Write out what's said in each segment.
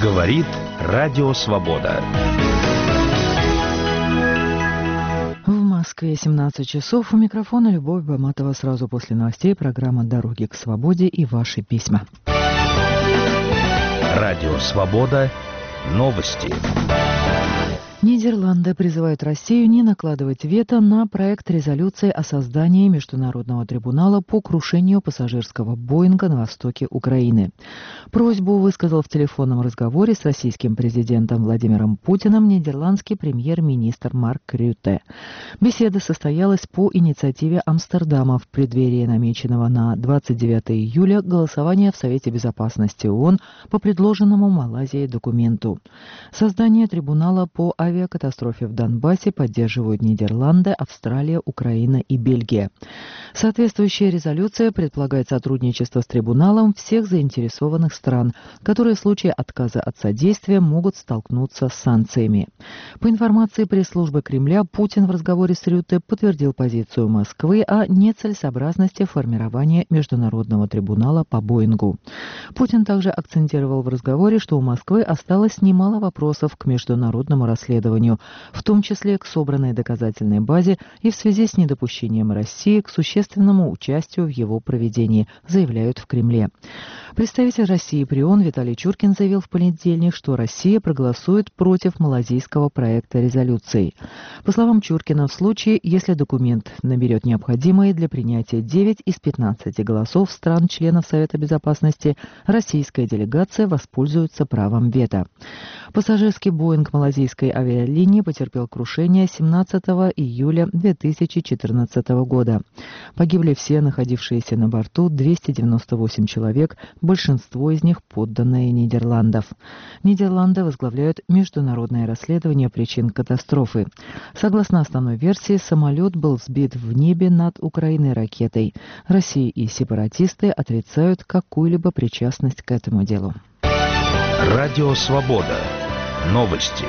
Говорит Радио Свобода. В Москве 17 часов. У микрофона Любовь Баматова. Сразу после новостей программа «Дороги к свободе» и ваши письма. Радио Свобода. Новости. Нидерланды призывают Россию не накладывать вето на проект резолюции о создании Международного трибунала по крушению пассажирского Боинга на востоке Украины. Просьбу высказал в телефонном разговоре с российским президентом Владимиром Путиным нидерландский премьер-министр Марк Рютте. Беседа состоялась по инициативе Амстердама в преддверии намеченного на 29 июля голосования в Совете Безопасности ООН по предложенному Малайзией документу. Создание трибунала по авиакатастрофе в Донбассе поддерживают Нидерланды, Австралия, Украина и Бельгия. Соответствующая резолюция предполагает сотрудничество с трибуналом всех заинтересованных стран, которые в случае отказа от содействия могут столкнуться с санкциями. По информации пресс-службы Кремля, Путин в разговоре с Рютте подтвердил позицию Москвы о нецелесообразности формирования Международного трибунала по Боингу. Путин также акцентировал в разговоре, что у Москвы осталось немало вопросов к международному расследованию, в том числе к собранной доказательной базе и в связи с недопущением России к существенному участию в его проведении, заявляют в Кремле. Представитель России при ООН Виталий Чуркин заявил в понедельник, что Россия проголосует против малазийского проекта резолюции. По словам Чуркина, в случае, если документ наберет необходимые для принятия 9 из 15 голосов стран-членов Совета Безопасности, российская делегация воспользуется правом вето. Пассажирский Боинг малазийской авиалинии потерпел крушение 17 июля 2014 года. Погибли все находившиеся на борту 298 человек, большинство из них подданные Нидерландов. Нидерланды возглавляют международное расследование причин катастрофы. Согласно основной версии, самолет был сбит в небе над Украиной ракетой. Россия и сепаратисты отрицают какую-либо причастность к этому делу. Радио Свобода. Новости.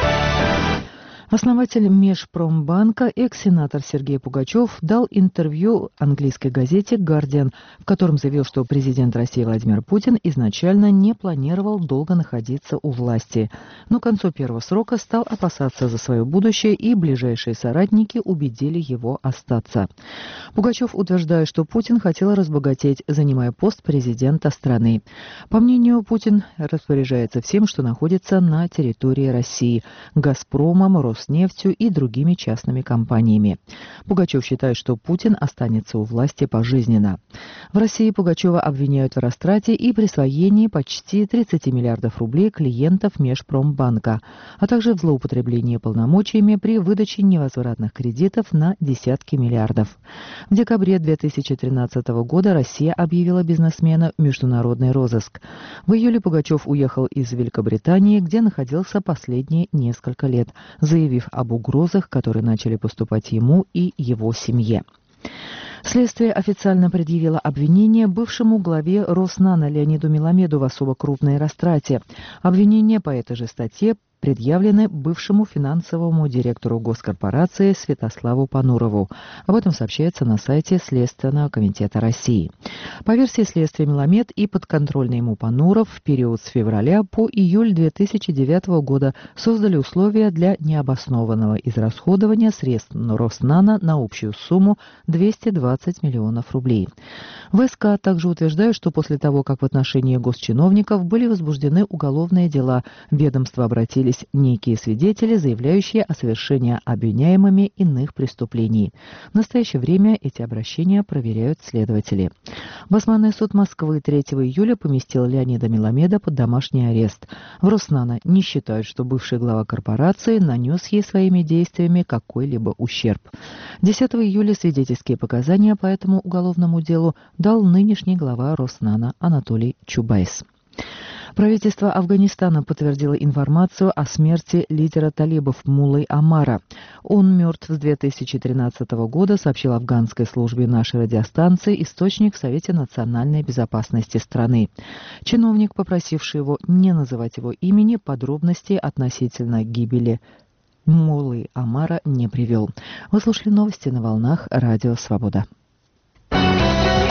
Основатель Межпромбанка, экс-сенатор Сергей Пугачев дал интервью английской газете «Гардиан», в котором заявил, что президент России Владимир Путин изначально не планировал долго находиться у власти, но к концу первого срока стал опасаться за свое будущее, и ближайшие соратники убедили его остаться. Пугачев утверждает, что Путин хотел разбогатеть, занимая пост президента страны. По мнению Путин распоряжается всем, что находится на территории России – «Газпромом», «Роснефтью» и другими частными компаниями. Пугачев считает, что Путин останется у власти пожизненно. В России Пугачева обвиняют в растрате и присвоении почти 30 миллиардов рублей клиентов Межпромбанка, а также в злоупотреблении полномочиями при выдаче невозвратных кредитов на десятки миллиардов. В декабре 2013 года Россия объявила бизнесмена в международный розыск. В июле Пугачев уехал из Великобритании, где находился последние несколько лет, заявив об угрозах, которые начали поступать ему и его семье. Следствие официально предъявило обвинение бывшему главе Роснано Леониду Меламеду в особо крупной растрате. Обвинения по этой же статье предъявлены бывшему финансовому директору госкорпорации Святославу Панурову. Об этом сообщается на сайте Следственного комитета России. По версии следствия, Меламед и подконтрольный ему Пануров в период с февраля по июль 2009 года создали условия для необоснованного израсходования средств Роснано на общую сумму 220 миллионов рублей. ВСК также утверждают, что после того, как в отношении госчиновников были возбуждены уголовные дела, ведомство обратились некие свидетели, заявляющие о совершении обвиняемыми иных преступлений. В настоящее время эти обращения проверяют следователи. Басманный суд Москвы 3 июля поместил Леонида Меламеда под домашний арест. В Роснано не считают, что бывший глава корпорации нанес ей своими действиями какой-либо ущерб. 10 июля свидетельские показания по этому уголовному делу дал нынешний глава Роснано Анатолий Чубайс. Правительство Афганистана подтвердило информацию о смерти лидера талибов Муллы Омара. Он мертв с 2013 года, сообщил афганской службе нашей радиостанции источник в Совете национальной безопасности страны. Чиновник, попросивший его не называть его имени, подробностей относительно гибели Муллы Омара не привел. Вы слушали новости на волнах Радио Свобода.